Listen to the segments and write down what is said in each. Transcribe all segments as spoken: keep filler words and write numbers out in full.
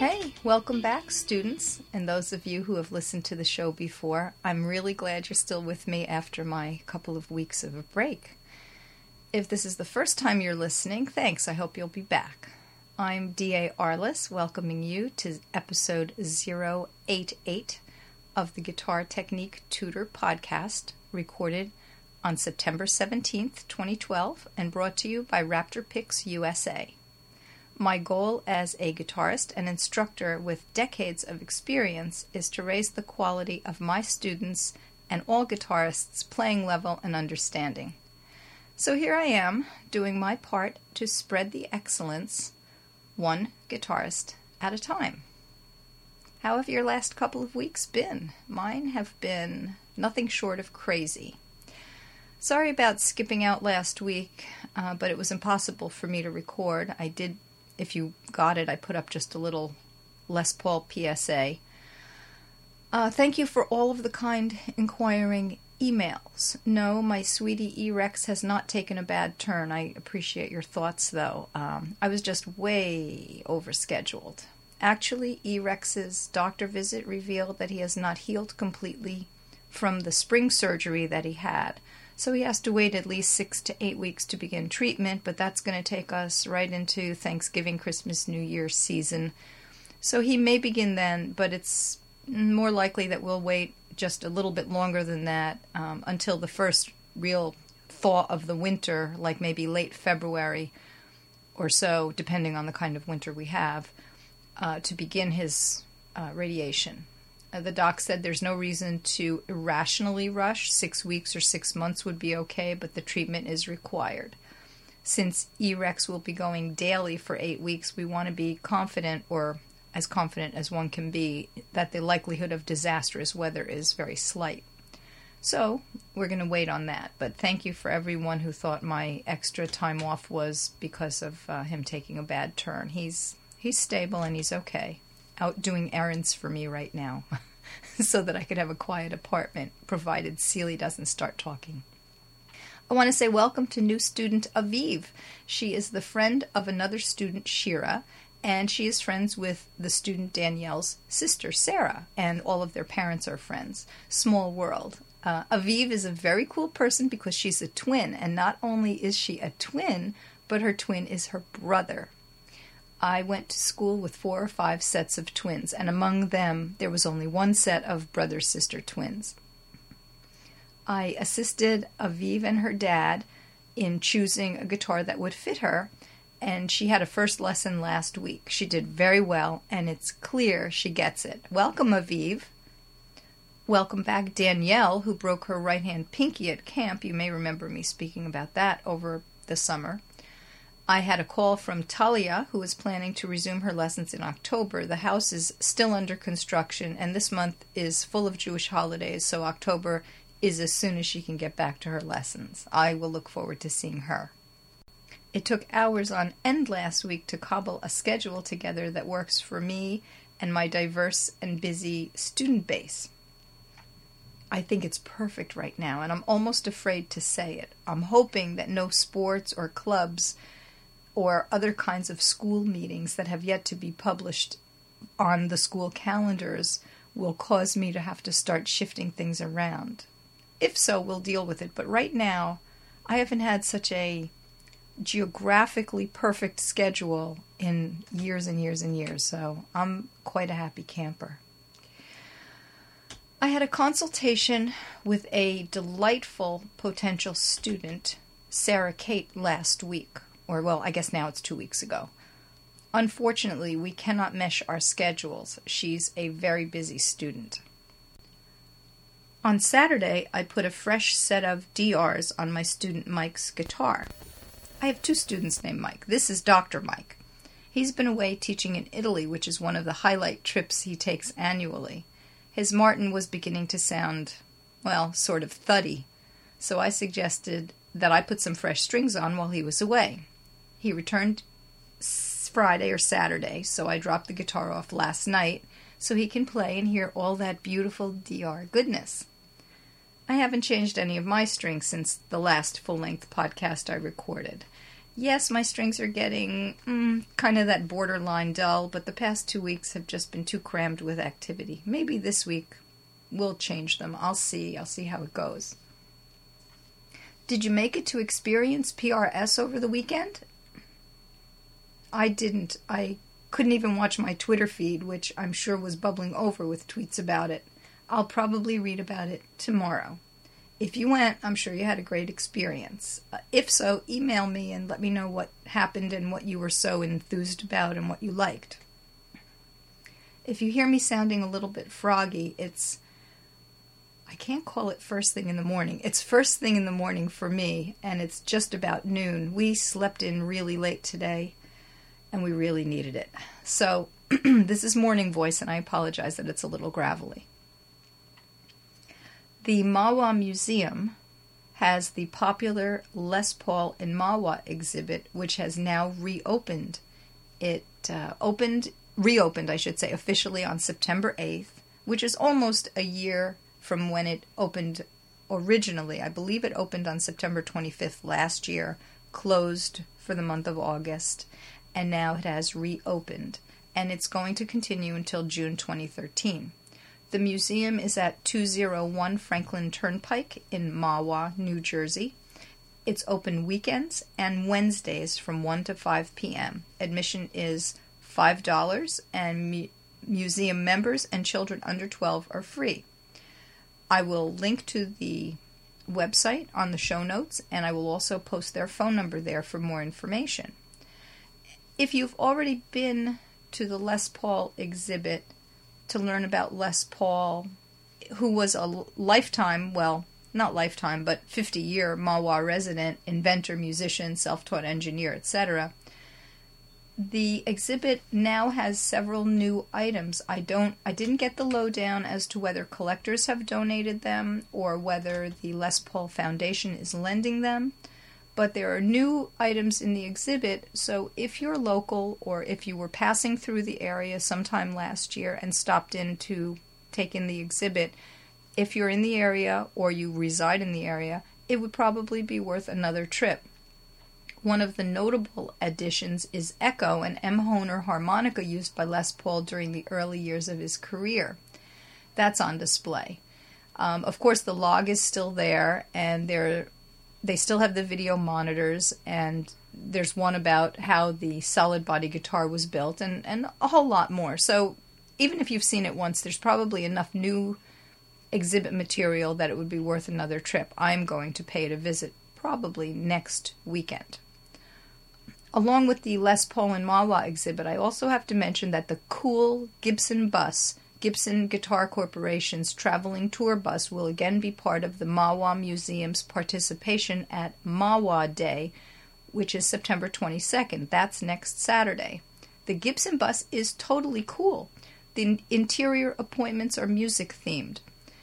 Hey, welcome back, students, and those of you who have listened to the show before. I'm really glad you're still with me after my couple of weeks of a break. If this is the first time you're listening, thanks. I hope you'll be back. I'm D A Arliss, welcoming you to episode zero eight eight of the Guitar Technique Tutor podcast, recorded on September seventeenth, twenty twelve, and brought to you by Raptor Picks U S A. My goal as a guitarist and instructor with decades of experience is to raise the quality of my students and all guitarists' playing level and understanding. So here I am, doing my part to spread the excellence, one guitarist at a time. How have your last couple of weeks been? Mine have been nothing short of crazy. Sorry about skipping out last week, uh, but it was impossible for me to record. I did If you got it, I put up just a little Les Paul P S A. Uh, thank you for all of the kind inquiring emails. No, my sweetie E-Rex has not taken a bad turn. I appreciate your thoughts, though. Um, I was just way overscheduled. Actually, E-Rex's doctor visit revealed that he has not healed completely from the spring surgery that he had. So he has to wait at least six to eight weeks to begin treatment, but that's going to take us right into Thanksgiving, Christmas, New Year's season. So he may begin then, but it's more likely that we'll wait just a little bit longer than that um, until the first real thaw of the winter, like maybe late February or so, depending on the kind of winter we have, uh, to begin his uh, radiation. Uh, the doc said there's no reason to irrationally rush. Six weeks or six months would be okay, but the treatment is required. Since E-Rex will be going daily for eight weeks, we want to be confident, or as confident as one can be, that the likelihood of disastrous weather is very slight. So we're going to wait on that. But thank you for everyone who thought my extra time off was because of uh, him taking a bad turn. He's he's stable and he's okay. Out doing errands for me right now so that I could have a quiet apartment, provided Celie doesn't start talking. I want to say welcome to new student Aviv. She is the friend of another student, Shira, and she is friends with the student Danielle's sister, Sarah, and all of their parents are friends. Small world. Uh, Aviv is a very cool person because she's a twin, and not only is she a twin, but her twin is her brother. I went to school with four or five sets of twins, and among them there was only one set of brother-sister twins. I assisted Aviv and her dad in choosing a guitar that would fit her, and she had a first lesson last week. She did very well, and it's clear she gets it. Welcome, Aviv. Welcome back, Danielle, who broke her right-hand pinky at camp. You may remember me speaking about that over the summer. I had a call from Talia, who is planning to resume her lessons in October. The house is still under construction, and this month is full of Jewish holidays, so October is as soon as she can get back to her lessons. I will look forward to seeing her. It took hours on end last week to cobble a schedule together that works for me and my diverse and busy student base. I think it's perfect right now, and I'm almost afraid to say it. I'm hoping that no sports or clubs or other kinds of school meetings that have yet to be published on the school calendars will cause me to have to start shifting things around. If so, we'll deal with it. But right now, I haven't had such a geographically perfect schedule in years and years and years, so I'm quite a happy camper. I had a consultation with a delightful potential student, Sarah Kate, last week. Or, well, I guess now it's two weeks ago. Unfortunately, we cannot mesh our schedules. She's a very busy student. On Saturday, I put a fresh set of D Rs on my student Mike's guitar. I have two students named Mike. This is Doctor Mike. He's been away teaching in Italy, which is one of the highlight trips he takes annually. His Martin was beginning to sound, well, sort of thuddy, so I suggested that I put some fresh strings on while he was away. He returned Friday or Saturday, so I dropped the guitar off last night so he can play and hear all that beautiful D R goodness. I haven't changed any of my strings since the last full-length podcast I recorded. Yes, my strings are getting mm, kind of that borderline dull, but the past two weeks have just been too crammed with activity. Maybe this week we'll change them. I'll see. I'll see how it goes. Did you make it to experience P R S over the weekend? I didn't. I couldn't even watch my Twitter feed, which I'm sure was bubbling over with tweets about it. I'll probably read about it tomorrow. If you went, I'm sure you had a great experience. Uh, if so, email me and let me know what happened and what you were so enthused about and what you liked. If you hear me sounding a little bit froggy, it's, I can't call it first thing in the morning. It's first thing in the morning for me, and it's just about noon. We slept in really late today, and we really needed it. So this is morning voice, and I apologize that it's a little gravelly. The Mahwah Museum has the popular Les Paul in Mahwah exhibit, which has now reopened. It uh, opened, reopened, I should say, officially on September eighth, which is almost a year from when it opened originally. I believe it opened on September twenty-fifth last year, closed for the month of August, and now it has reopened. And it's going to continue until June twenty thirteen. The museum is at two oh one Franklin Turnpike in Mahwah, New Jersey. It's open weekends and Wednesdays from one to five p.m. Admission is five dollars, and mu- museum members and children under twelve are free. I will link to the website on the show notes, and I will also post their phone number there for more information. If you've already been to the Les Paul exhibit to learn about Les Paul, who was a lifetime, well, not lifetime, but fifty-year Mahwah resident, inventor, musician, self-taught engineer, et cetera, the exhibit now has several new items. I don't, I didn't get the lowdown as to whether collectors have donated them or whether the Les Paul Foundation is lending them. But there are new items in the exhibit, so if you're local or if you were passing through the area sometime last year and stopped in to take in the exhibit, if you're in the area or you reside in the area, it would probably be worth another trip. One of the notable additions is Echo, an M-Honer harmonica used by Les Paul during the early years of his career. That's on display. Um, of course, the log is still there, and there They still have the video monitors, and there's one about how the solid body guitar was built, and, and a whole lot more. So even if you've seen it once, there's probably enough new exhibit material that it would be worth another trip. I'm going to pay it a visit probably next weekend. Along with the Les Paul and Mahwah exhibit, I also have to mention that the cool Gibson bus, Gibson Guitar Corporation's traveling tour bus, will again be part of the Mahwah Museum's participation at Mahwah Day, which is September twenty-second. That's next Saturday. The Gibson bus is totally cool. The interior appointments are music themed.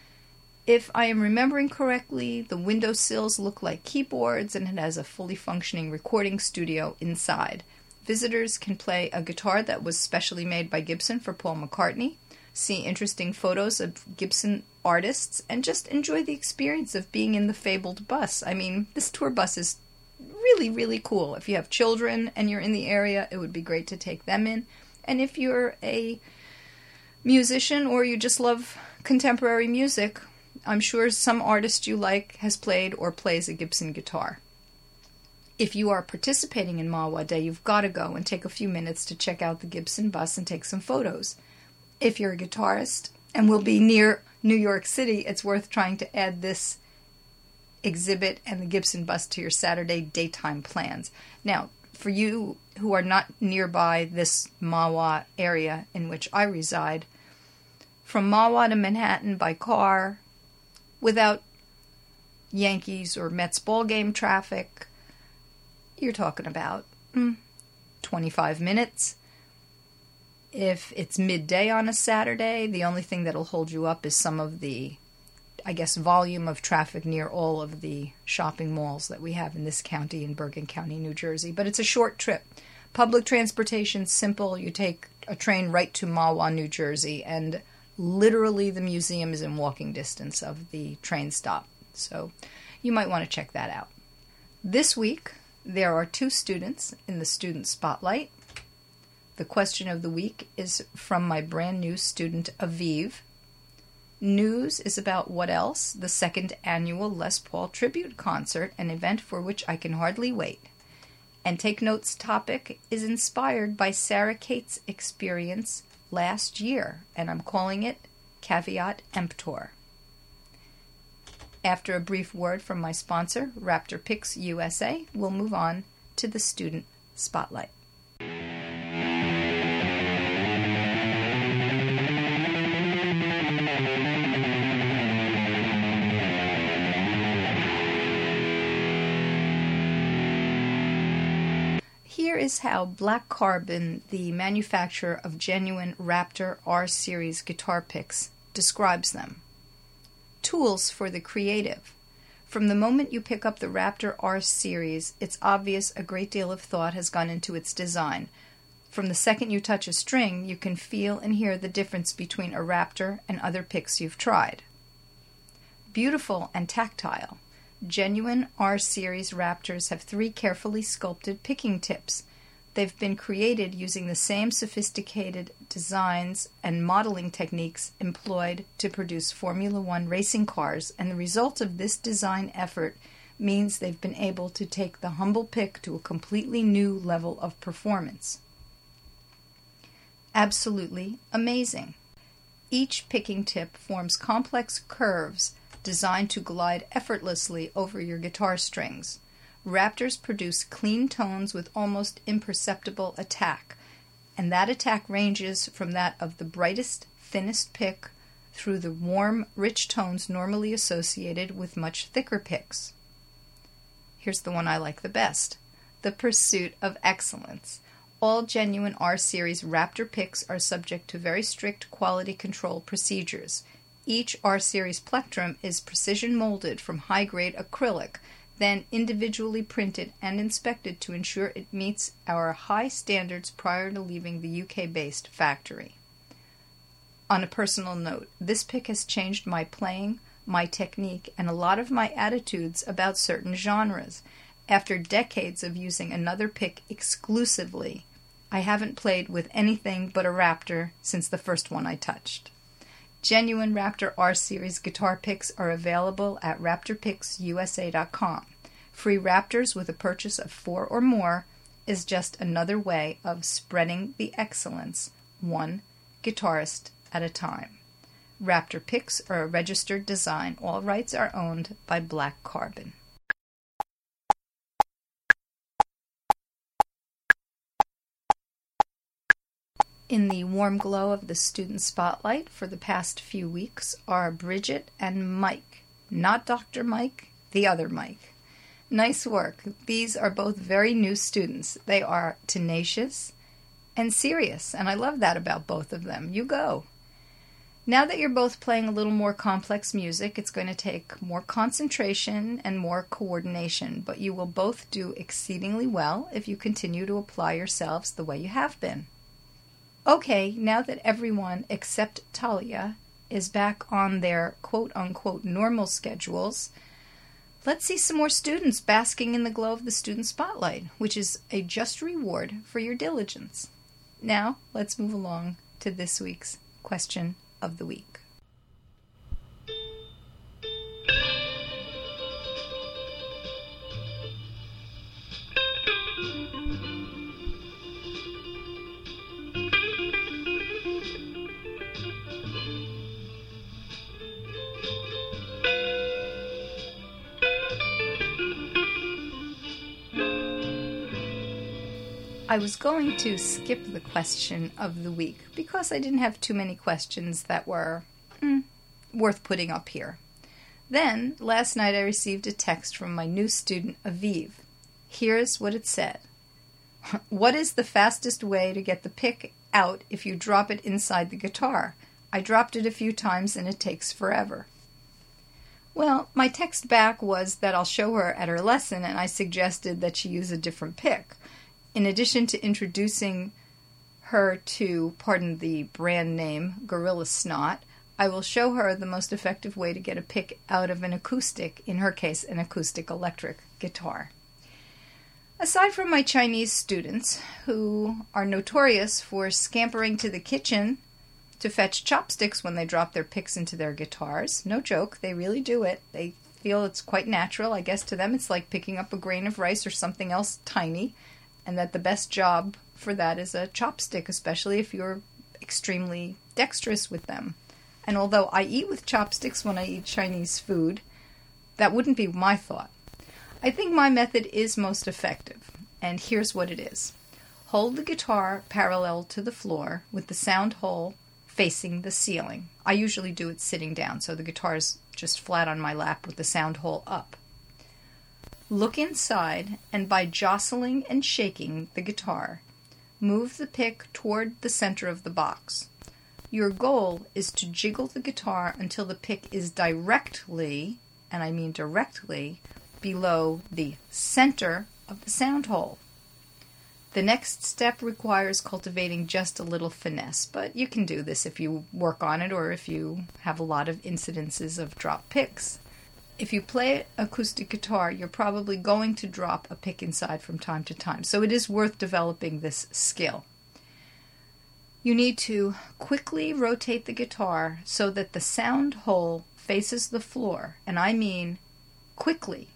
If I am remembering correctly, the windowsills look like keyboards, and it has a fully functioning recording studio inside. Visitors can play a guitar that was specially made by Gibson for Paul McCartney, see interesting photos of Gibson artists, and just enjoy the experience of being in the fabled bus. I mean, this tour bus is really, really cool. If you have children and you're in the area, it would be great to take them in. And if you're a musician or you just love contemporary music, I'm sure some artist you like has played or plays a Gibson guitar. If you are participating in Mahwah Day, you've got to go and take a few minutes to check out the Gibson bus and take some photos. If you're a guitarist and will be near New York City, it's worth trying to add this exhibit and the Gibson bus to your Saturday daytime plans. Now, for you who are not nearby this Mahwah area in which I reside, from Mahwah to Manhattan by car, without Yankees or Mets ball game traffic, you're talking about mm, twenty-five minutes. If it's midday on a Saturday, the only thing that'll hold you up is some of the, I guess, volume of traffic near all of the shopping malls that we have in this county, in Bergen County, New Jersey. But it's a short trip. Public transportation's simple. You take a train right to Mahwah, New Jersey, and literally the museum is in walking distance of the train stop. So you might want to check that out. This week, There are two students in the Student Spotlight. The question of the week is from my brand new student, Aviv. News is about What Else, the second annual Les Paul Tribute Concert, an event for which I can hardly wait. And Take Note's topic is inspired by Sarah Kate's experience last year, and I'm calling it Caveat Emptor. After a brief word from my sponsor, Raptor Picks U S A, we'll move on to the Student Spotlight. Here is how Black Carbon, the manufacturer of genuine Raptor R-Series guitar picks, describes them. Tools for the creative. From the moment you pick up the Raptor R-Series, it's obvious a great deal of thought has gone into its design. From the second you touch a string, you can feel and hear the difference between a Raptor and other picks you've tried. Beautiful and tactile. Genuine R-Series Raptors have three carefully sculpted picking tips. They've been created using the same sophisticated designs and modeling techniques employed to produce Formula One racing cars, and the result of this design effort means they've been able to take the humble pick to a completely new level of performance. Absolutely amazing. Each picking tip forms complex curves designed to glide effortlessly over your guitar strings. Raptors produce clean tones with almost imperceptible attack, and that attack ranges from that of the brightest, thinnest pick through the warm, rich tones normally associated with much thicker picks. Here's the one I like the best: the pursuit of excellence. All genuine R-Series Raptor picks are subject to very strict quality control procedures. Each R-Series plectrum is precision molded from high-grade acrylic, then individually printed and inspected to ensure it meets our high standards prior to leaving the U K-based factory. On a personal note, this pick has changed my playing, my technique, and a lot of my attitudes about certain genres. After decades of using another pick exclusively, I haven't played with anything but a Raptor since the first one I touched. Genuine Raptor R-Series guitar picks are available at raptor picks U S A dot com. Free Raptors with a purchase of four or more is just another way of spreading the excellence, one guitarist at a time. Raptor picks are a registered design. All rights are owned by Black Carbon. In the warm glow of the Student Spotlight for the past few weeks are Bridget and Mike. Not Doctor Mike, the other Mike. Nice work. These are both very new students. They are tenacious and serious, and I love that about both of them. You go. Now that you're both playing a little more complex music, it's going to take more concentration and more coordination, but you will both do exceedingly well if you continue to apply yourselves the way you have been. Okay, now that everyone except Talia is back on their quote-unquote normal schedules, let's see some more students basking in the glow of the Student Spotlight, which is a just reward for your diligence. Now, let's move along to this week's question of the week. I was going to skip the question of the week because I didn't have too many questions that were mm, worth putting up here. Then, last night I received a text from my new student, Aviv. Here's what it said. What is the fastest way to get the pick out if you drop it inside the guitar? I dropped it a few times and it takes forever. Well, my text back was that I'll show her at her lesson, and I suggested that she use a different pick. In addition to introducing her to, pardon the brand name, Gorilla Snot, I will show her the most effective way to get a pick out of an acoustic, in her case, an acoustic electric guitar. Aside from my Chinese students, who are notorious for scampering to the kitchen to fetch chopsticks when they drop their picks into their guitars, no joke, they really do it. They feel it's quite natural. I guess to them it's like picking up a grain of rice or something else tiny, and that the best job for that is a chopstick, especially if you're extremely dexterous with them. And although I eat with chopsticks when I eat Chinese food, that wouldn't be my thought. I think my method is most effective, and here's what it is. Hold the guitar parallel to the floor with the sound hole facing the ceiling. I usually do it sitting down, so the guitar is just flat on my lap with the sound hole up. Look inside, and by jostling and shaking the guitar, move the pick toward the center of the box. Your goal is to jiggle the guitar until the pick is directly, and I mean directly, below the center of the sound hole. The next step requires cultivating just a little finesse, but you can do this if you work on it or if you have a lot of incidences of drop picks. If you play acoustic guitar, you're probably going to drop a pick inside from time to time, so it is worth developing this skill. You need to quickly rotate the guitar so that the sound hole faces the floor, and I mean quickly.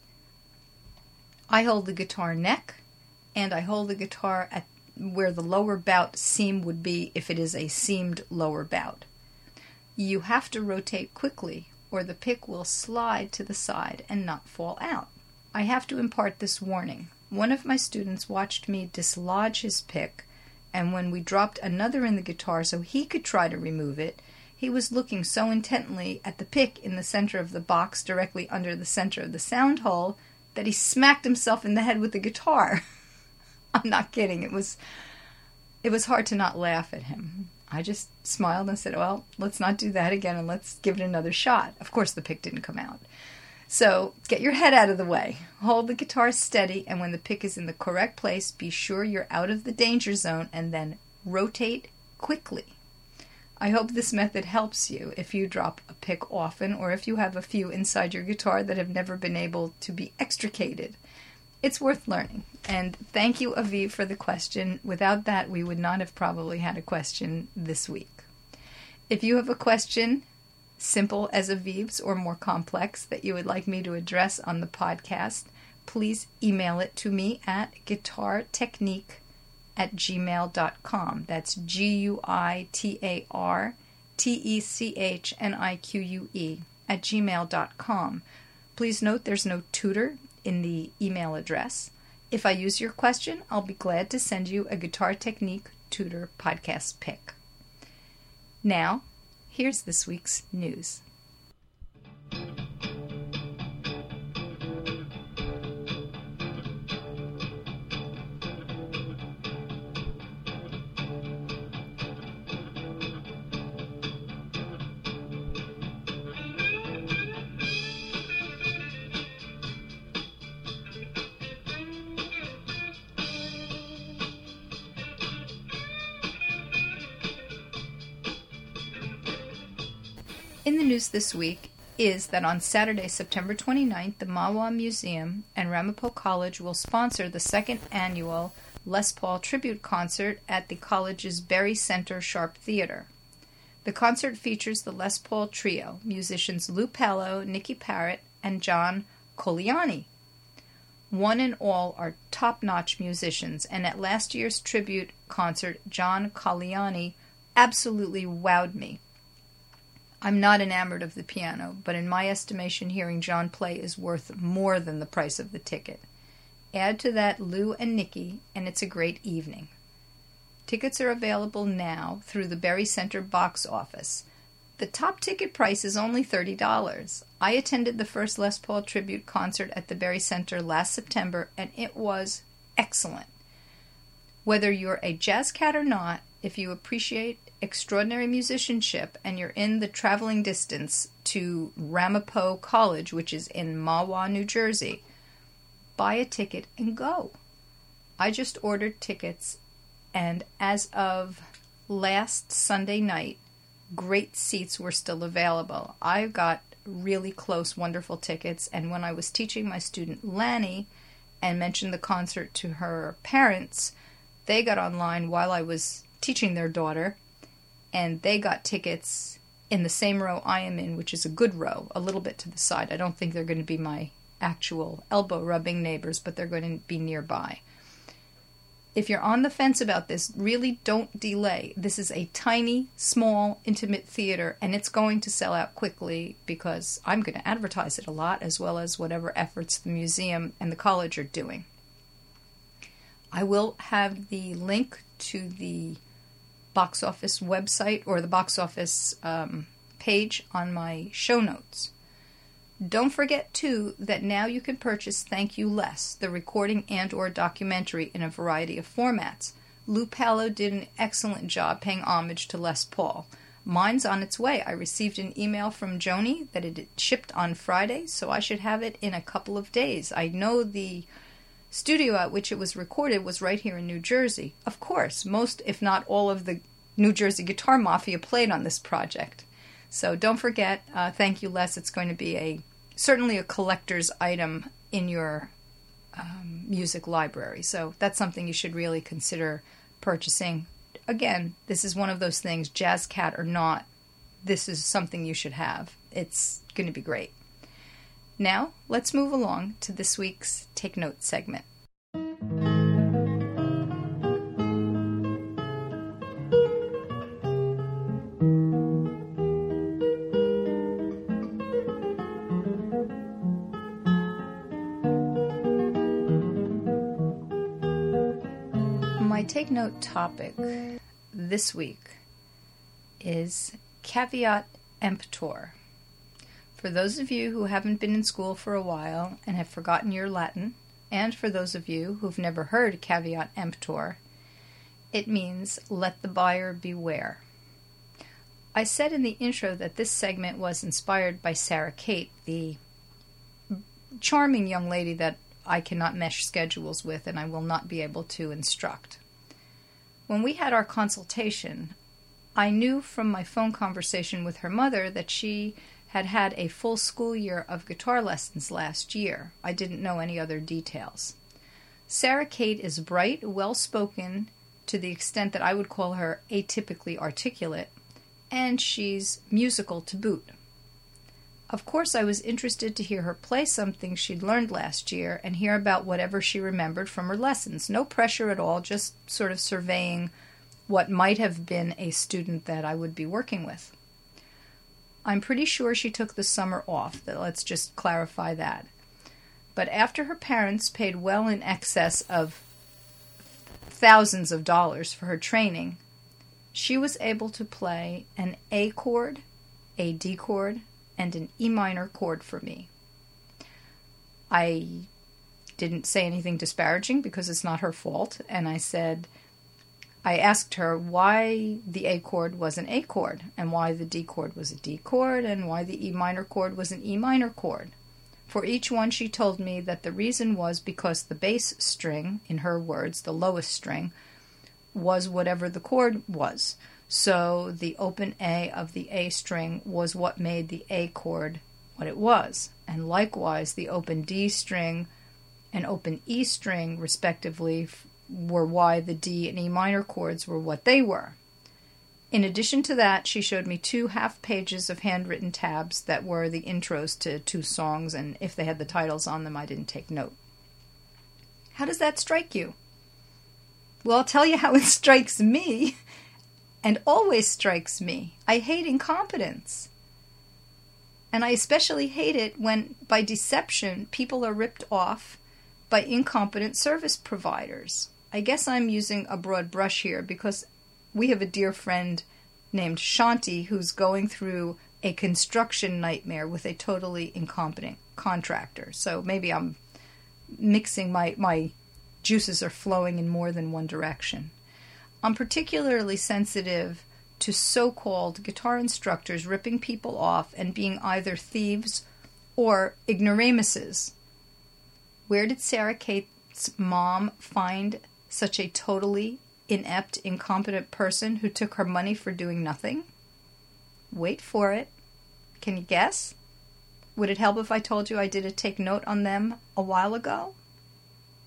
I hold the guitar neck, and I hold the guitar at where the lower bout seam would be if it is a seamed lower bout. You have to rotate quickly, or the pick will slide to the side and not fall out. I have to impart this warning. One of my students watched me dislodge his pick, and when we dropped another in the guitar so he could try to remove it, he was looking so intently at the pick in the center of the box directly under the center of the sound hole that he smacked himself in the head with the guitar. I'm not kidding. It was it was hard to not laugh at him. I just smiled and said, well, let's not do that again and let's give it another shot. Of course, the pick didn't come out. So get your head out of the way. Hold the guitar steady, and when the pick is in the correct place, be sure you're out of the danger zone and then rotate quickly. I hope this method helps you if you drop a pick often or if you have a few inside your guitar that have never been able to be extricated. It's worth learning. And thank you, Aviv, for the question. Without that, we would not have probably had a question this week. If you have a question, simple as Aviv's or more complex, that you would like me to address on the podcast, please email it to me at guitartechnique at gmail dot com. That's G U I T A R T E C H N I Q U E at gmail dot com. Please note there's no tutor in the email address. If I use your question, I'll be glad to send you a Guitar Technique Tutor podcast pick. Now, here's this week's news. In the news this week is that on Saturday, September twenty-ninth, the Mahwah Museum and Ramapo College will sponsor the second annual Les Paul Tribute Concert at the college's Berry Center Sharp Theater. The concert features the Les Paul Trio, musicians Lou Pello, Nicky Parrott, and John Coliani. One and all are top-notch musicians, and at last year's tribute concert, John Coliani absolutely wowed me. I'm not enamored of the piano, but in my estimation, hearing John play is worth more than the price of the ticket. Add to that Lou and Nicky, and it's a great evening. Tickets are available now through the Berry Center box office. The top ticket price is only thirty dollars. I attended the first Les Paul tribute concert at the Berry Center last September, and it was excellent. Whether you're a jazz cat or not, if you appreciate extraordinary musicianship and you're in the traveling distance to Ramapo College, which is in Mahwah, New Jersey, buy a ticket and go. I just ordered tickets, and as of last Sunday night, great seats were still available. I got really close, wonderful tickets, and when I was teaching my student Lanny and mentioned the concert to her parents, they got online while I was teaching their daughter, and they got tickets in the same row I am in, which is a good row, a little bit to the side. I don't think they're going to be my actual elbow-rubbing neighbors, but they're going to be nearby. If you're on the fence about this, really don't delay. This is a tiny, small, intimate theater, and it's going to sell out quickly because I'm going to advertise it a lot, as well as whatever efforts the museum and the college are doing. I will have the link to the box office website or the box office um, page on my show notes. Don't forget, too, that now you can purchase Thank You Les, the recording and or documentary in a variety of formats. Lou Pallo did an excellent job paying homage to Les Paul. Mine's on its way. I received an email from Joni that it shipped on Friday, so I should have it in a couple of days. I know the studio at which it was recorded was right here in New Jersey. Of course, most, if not all, of the New Jersey Guitar Mafia played on this project. So don't forget, uh, Thank You Les. It's going to be a certainly a collector's item in your um, music library. So that's something you should really consider purchasing. Again, this is one of those things, Jazz Cat or not, this is something you should have. It's going to be great. Now, let's move along to this week's Take Note segment. My Take Note topic this week is caveat emptor. For those of you who haven't been in school for a while and have forgotten your Latin, and for those of you who've never heard caveat emptor, it means let the buyer beware. I said in the intro that this segment was inspired by Sarah Kate, the charming young lady that I cannot mesh schedules with and I will not be able to instruct. When we had our consultation, I knew from my phone conversation with her mother that she had had a full school year of guitar lessons last year. I didn't know any other details. Sarah Kate is bright, well-spoken, to the extent that I would call her atypically articulate, and she's musical to boot. Of course, I was interested to hear her play something she'd learned last year and hear about whatever she remembered from her lessons. No pressure at all, just sort of surveying what might have been a student that I would be working with. I'm pretty sure she took the summer off. Let's just clarify that. But after her parents paid well in excess of thousands of dollars for her training, she was able to play an A chord, a D chord, and an E minor chord for me. I didn't say anything disparaging because it's not her fault, and I said, I asked her why the A chord was an A chord, and why the D chord was a D chord, and why the E minor chord was an E minor chord. For each one she told me that the reason was because the bass string, in her words, the lowest string, was whatever the chord was. So the open A of the A string was what made the A chord what it was. And likewise, the open D string and open E string, respectively, were why the D and E minor chords were what they were. In addition to that, she showed me two half pages of handwritten tabs that were the intros to two songs, and if they had the titles on them, I didn't take note. How does that strike you? Well, I'll tell you how it strikes me. And always strikes me. I hate incompetence. And I especially hate it when, by deception, people are ripped off by incompetent service providers. I guess I'm using a broad brush here because we have a dear friend named Shanti who's going through a construction nightmare with a totally incompetent contractor. So maybe I'm mixing my, my juices are flowing in more than one direction. I'm particularly sensitive to so-called guitar instructors ripping people off and being either thieves or ignoramuses. Where did Sarah Kate's mom find such a totally inept, incompetent person who took her money for doing nothing? Wait for it. Can you guess? Would it help if I told you I did a take note on them a while ago?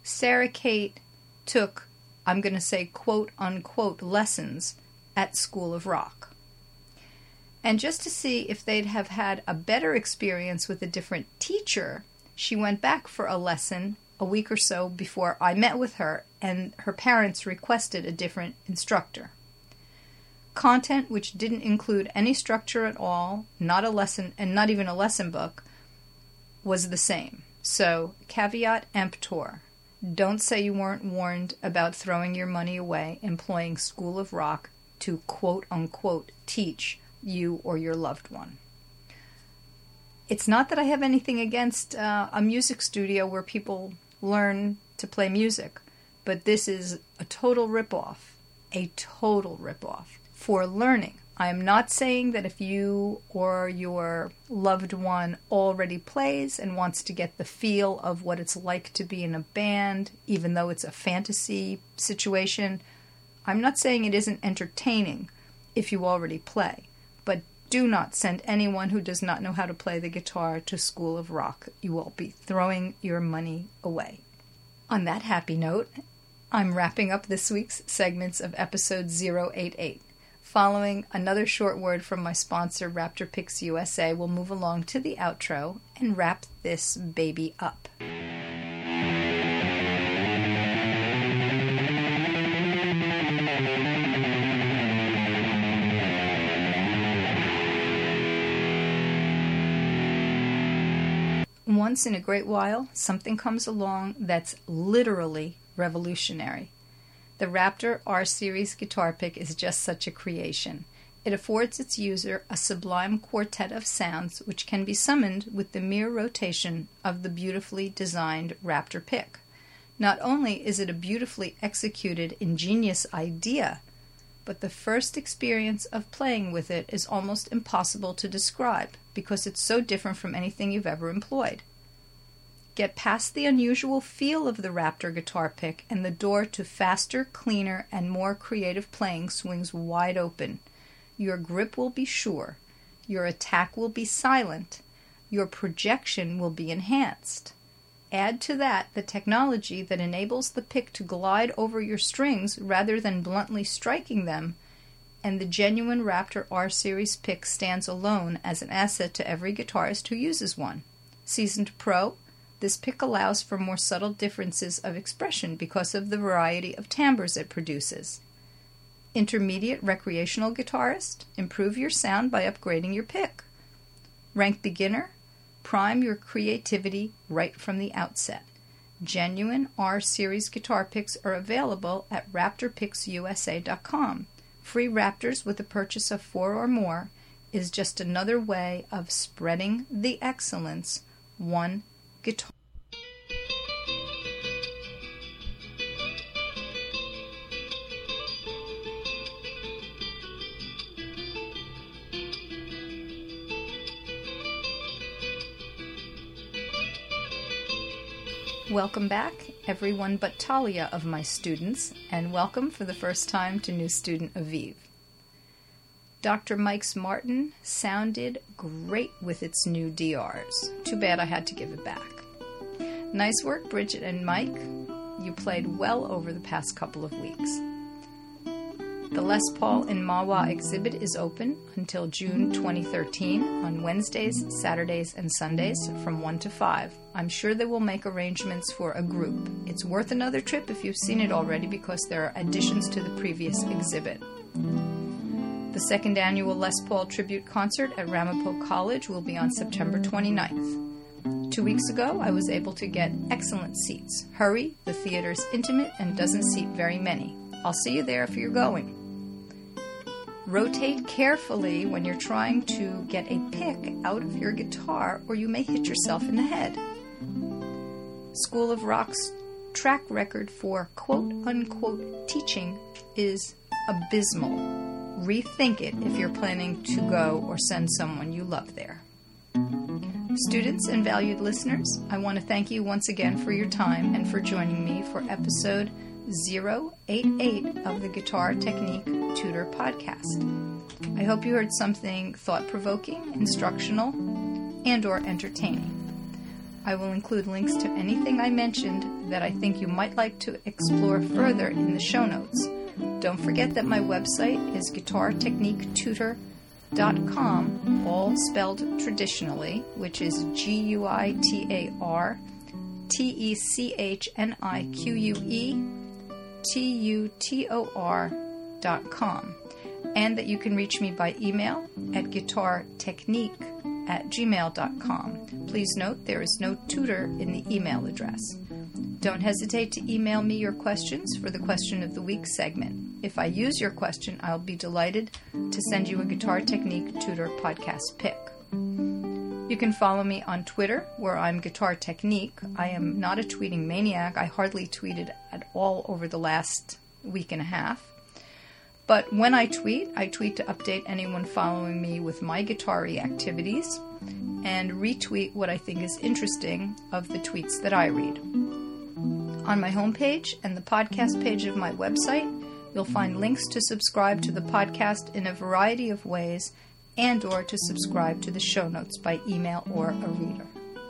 Sarah Kate took, I'm going to say quote-unquote, lessons at School of Rock. And just to see if they'd have had a better experience with a different teacher, she went back for a lesson a week or so before I met with her, and her parents requested a different instructor. Content which didn't include any structure at all, not a lesson, and not even a lesson book, was the same. So, caveat emptor. Don't say you weren't warned about throwing your money away employing School of Rock to quote-unquote teach you or your loved one. It's not that I have anything against uh, a music studio where people learn to play music, but this is a total ripoff, a total ripoff for learning. I am not saying that if you or your loved one already plays and wants to get the feel of what it's like to be in a band, even though it's a fantasy situation, I'm not saying it isn't entertaining if you already play. But do not send anyone who does not know how to play the guitar to School of Rock. You will be throwing your money away. On that happy note, I'm wrapping up this week's segments of episode zero eight eight. Following another short word from my sponsor, Raptor Picks U S A, we'll move along to the outro and wrap this baby up. Once in a great while, something comes along that's literally revolutionary. The Raptor R-Series guitar pick is just such a creation. It affords its user a sublime quartet of sounds which can be summoned with the mere rotation of the beautifully designed Raptor pick. Not only is it a beautifully executed, ingenious idea, but the first experience of playing with it is almost impossible to describe because it's so different from anything you've ever employed. Get past the unusual feel of the Raptor guitar pick and the door to faster, cleaner, and more creative playing swings wide open. Your grip will be sure. Your attack will be silent. Your projection will be enhanced. Add to that the technology that enables the pick to glide over your strings rather than bluntly striking them, and the genuine Raptor R-Series pick stands alone as an asset to every guitarist who uses one. Seasoned pro, this pick allows for more subtle differences of expression because of the variety of timbres it produces. Intermediate recreational guitarist, improve your sound by upgrading your pick. Rank beginner, prime your creativity right from the outset. Genuine R-Series guitar picks are available at raptor picks U S A dot com. Free Raptors with the purchase of four or more is just another way of spreading the excellence one guitar. Welcome back, everyone but Talia of my students, and welcome for the first time to new student Aviv. Doctor Mike's Martin sounded great with its new D Rs. Too bad I had to give it back. Nice work, Bridget and Mike. You played well over the past couple of weeks. The Les Paul in Mahwah exhibit is open until June twenty thirteen on Wednesdays, Saturdays, and Sundays from one to five. I'm sure they will make arrangements for a group. It's worth another trip if you've seen it already because there are additions to the previous exhibit. The second annual Les Paul Tribute Concert at Ramapo College will be on September twenty-ninth. Two weeks ago, I was able to get excellent seats. Hurry, the theater's intimate and doesn't seat very many. I'll see you there if you're going. Rotate carefully when you're trying to get a pick out of your guitar or you may hit yourself in the head. School of Rock's track record for quote-unquote teaching is abysmal. Rethink it if you're planning to go or send someone you love there. Students and valued listeners, I want to thank you once again for your time and for joining me for episode zero eight eight of the Guitar Technique Tutor Podcast. I hope you heard something thought-provoking, instructional, and or entertaining. I will include links to anything I mentioned that I think you might like to explore further in the show notes. Don't forget that my website is guitar technique tutor dot com, all spelled traditionally, which is G U I T A R T E C H N I Q U E T U T O R dot com, and that you can reach me by email at guitartechnique at gmail dot com. Please note there is no tutor in the email address. Don't hesitate to email me your questions for the Question of the Week segment. If I use your question, I'll be delighted to send you a Guitar Technique Tutor podcast pick. You can follow me on Twitter, where I'm Guitar Technique. I am not a tweeting maniac. I hardly tweeted at all over the last week and a half. But when I tweet, I tweet to update anyone following me with my guitar-y activities and retweet what I think is interesting of the tweets that I read. On my homepage and the podcast page of my website, you'll find links to subscribe to the podcast in a variety of ways and or to subscribe to the show notes by email or a reader.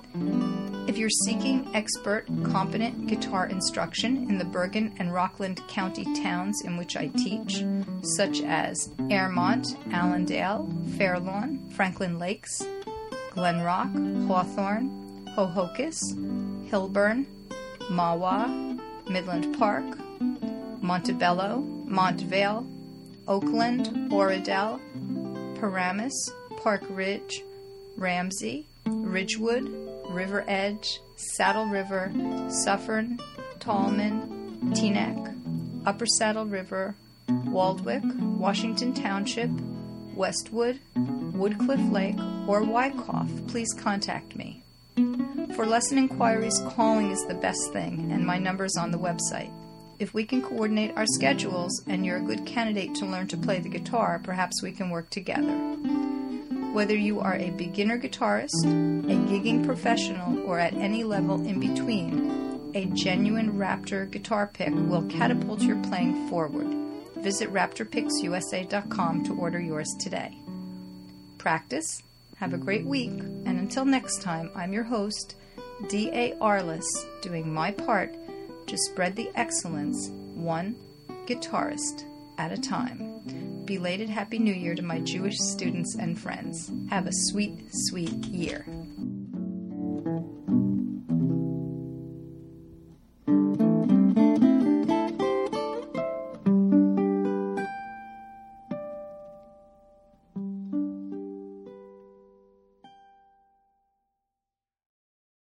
If you're seeking expert, competent guitar instruction in the Bergen and Rockland County towns in which I teach, such as Airmont, Allendale, Fairlawn, Franklin Lakes, Glen Rock, Hawthorne, Hohokus, Hilburn, Mahwah, Midland Park, Montebello, Montvale, Oakland, Oradell, Paramus, Park Ridge, Ramsey, Ridgewood, River Edge, Saddle River, Suffern, Tallman, Teaneck, Upper Saddle River, Waldwick, Washington Township, Westwood, Woodcliff Lake, or Wyckoff, please contact me. For lesson inquiries, calling is the best thing, and my number's on the website. If we can coordinate our schedules and you're a good candidate to learn to play the guitar, perhaps we can work together. Whether you are a beginner guitarist, a gigging professional, or at any level in between, a genuine Raptor guitar pick will catapult your playing forward. Visit raptor picks u s a dot com to order yours today. Practice, have a great week, and until next time, I'm your host, D A Arliss, doing my part to spread the excellence one guitarist at a time. Belated Happy New Year to my Jewish students and friends. Have a sweet, sweet year.